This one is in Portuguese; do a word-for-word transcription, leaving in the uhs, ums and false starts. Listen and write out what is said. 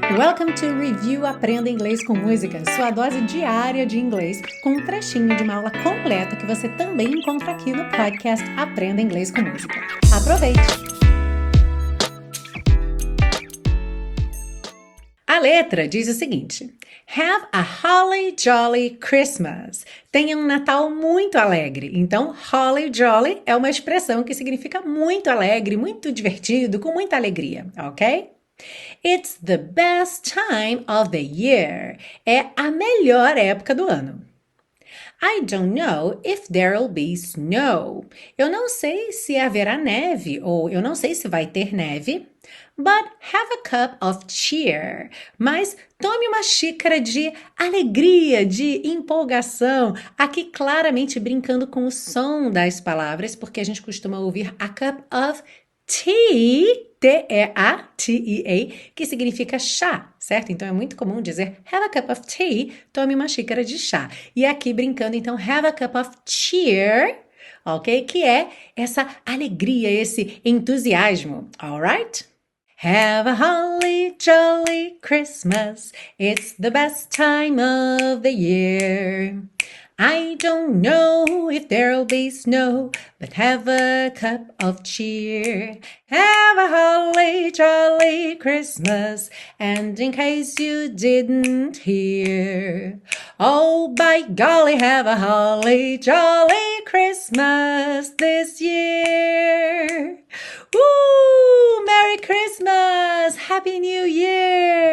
Welcome to Review Aprenda Inglês com Música, sua dose diária de inglês, com um trechinho de uma aula completa que você também encontra aqui no podcast Aprenda Inglês com Música. Aproveite! A letra diz o seguinte: Have a holly jolly Christmas. Tenha um Natal muito alegre. Então, holly jolly é uma expressão que significa muito alegre, muito divertido, com muita alegria, ok? It's the best time of the year. É a melhor época do ano. I don't know if there'll be snow. Eu não sei se haverá neve, ou eu não sei se vai ter neve. But have a cup of cheer. Mas tome uma xícara de alegria, de empolgação. Aqui claramente brincando com o som das palavras, porque a gente costuma ouvir a cup of tea, T E A T E A, que significa chá, certo? Então é muito comum dizer have a cup of tea, tome uma xícara de chá. E aqui brincando, então, have a cup of cheer, ok? Que é essa alegria, esse entusiasmo, alright? Have a holly jolly Christmas, it's the best time of the year. I don't know if there'll be snow, but have a cup of cheer. Have a holly jolly Christmas, and in case you didn't hear, oh, by golly, have a holly jolly Christmas this year. Woo! Merry Christmas! Happy New Year!